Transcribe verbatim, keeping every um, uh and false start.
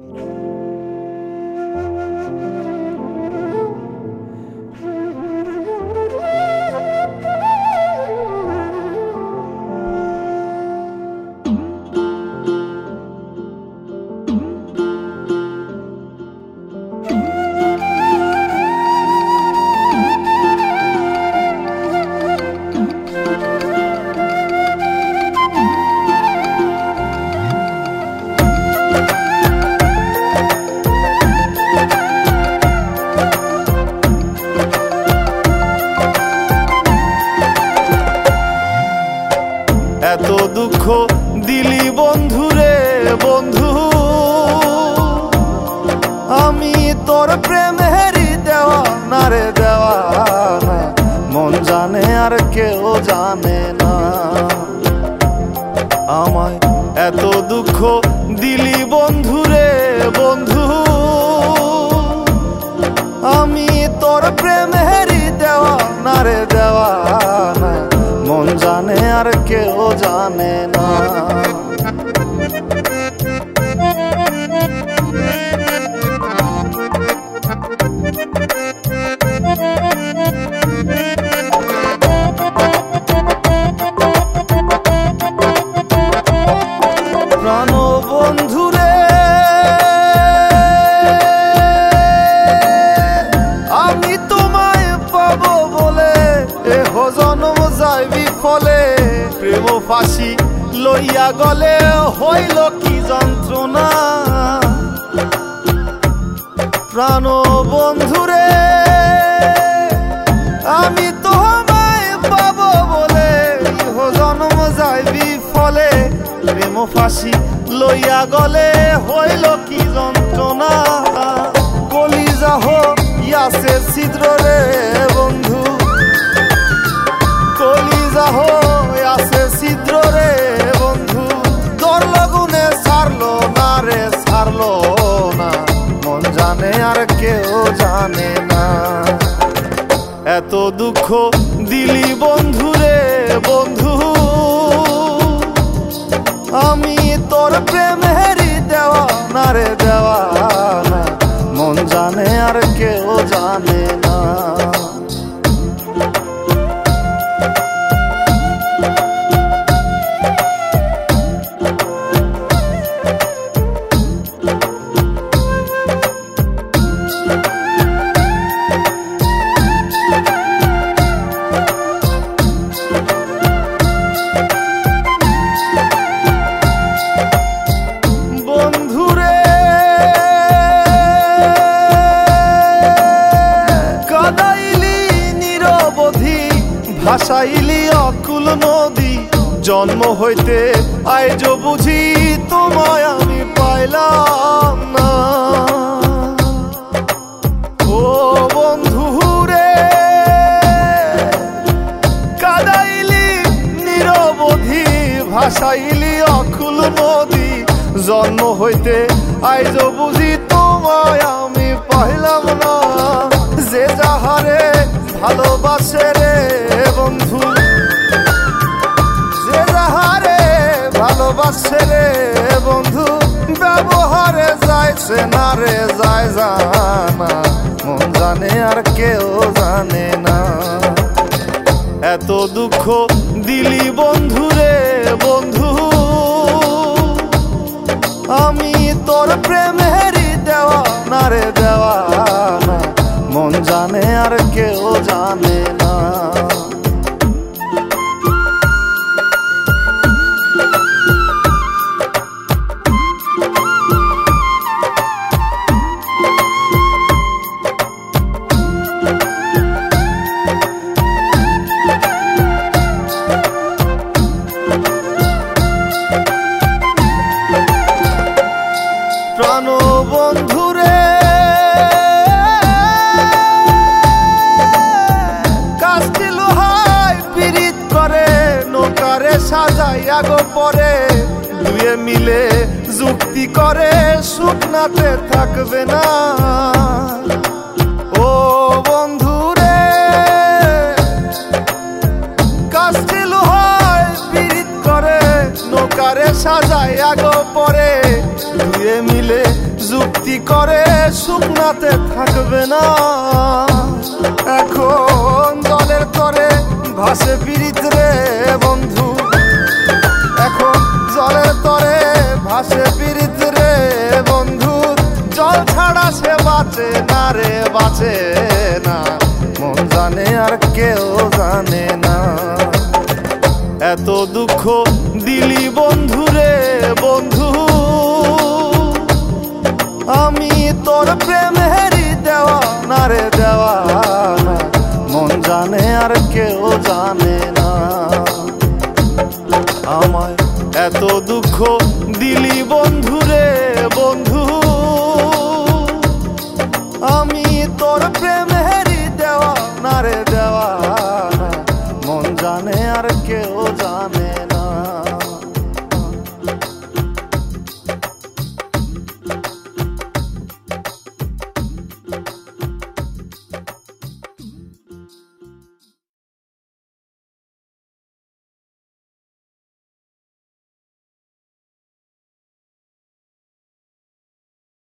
এত দুঃখ দিলি বন্ধু রে বন্ধু, আমি তোর প্রেমেরই দেওয়ানা রে দেওয়ানা, মন জানে আর কেউ জানে না। আমায় এত দুঃখ দিলি বন্ধু রে বন্ধু, আমি তোর প্রেমেরই দেওয়ানা রে দেওয়ানা, মন জানে আর কেউ জানে না। প্রাণ বন্ধু রে, আমি তোমায় পাবো বলে এহ জনম যায় বিফলে, প্রেম ফাঁসি লইয়া গলে হইল কি যন্ত্রণা। প্রাণ বন্ধু রে, আমি তোমায় পাবো বলে এহ জনম যায় বিফলে, প্রেম ফাঁসি লইয়া গলে হইল কি যন্ত্রণা। কলিজা হইয়াছে ছিদ্র রে বন্ধু, কলিজা হইয়াছে ছিদ্র রে বন্ধু, তোর লগুনে ছাড়লো না রে ছাড়লো না, মন জানে আর কেউ জানে না। এত দুঃখ দিলি বন্ধু রে বন্ধু, আমি তোর প্রেমেরই দেওয়ানা রে দেওয়ানা, মন জানে আর কেউ জানে না। ভাসাইলি অকুল নদী, জন্ম হইতে আইজ বুঝি তোমায় আমি পাইলাম না। ও বন্ধু রে, কাদাইলি নিরবধি, ভাসাইলি অকুল নদী, জন্ম হইতে আইজ বুঝি তোমায় আমি পাইলাম না। যে যাহারে ভালোবাসে রে বন্ধু, যে যাহারে ভালোবাসে রে বন্ধু, ব্যবহারে যাইছে না রে যায় জানা, মন জানে আর কেউ জানে না। এত দুঃখ দিলি বন্ধু রে বন্ধু, আমি তোর প্রেমেরই দেওয়ানা রে দেওয়ানা, মন জানে আর কেউ জানে না। প্রাণ বন্ধু রে, কাস্তে লোহায় পিরিত করে নৌকারে সাজাইয়া গো পরে, দুয়ে মিলে যুক্তি করে শুকনাতে থাকবে না। ও বন্ধু রে, কাস্তে লোহায় পিরিত করে নৌকারে সাজাইয়া গো পরে, দুয়ে মিলে যুক্তি করে শুকনাতে থাকবে না। এখন জলের তরে ভাসে পীড়িত রে বন্ধু, এখন জলের তরে ভাসে পীড়িত রে বন্ধু। জল ছাড়া সে বাঁচে না রে, বাঁচে না, মন জানে আর কেউ জানে না। এত দুঃখ দিলি বন্ধু রে বন্ধু, আমি তোর প্রেমে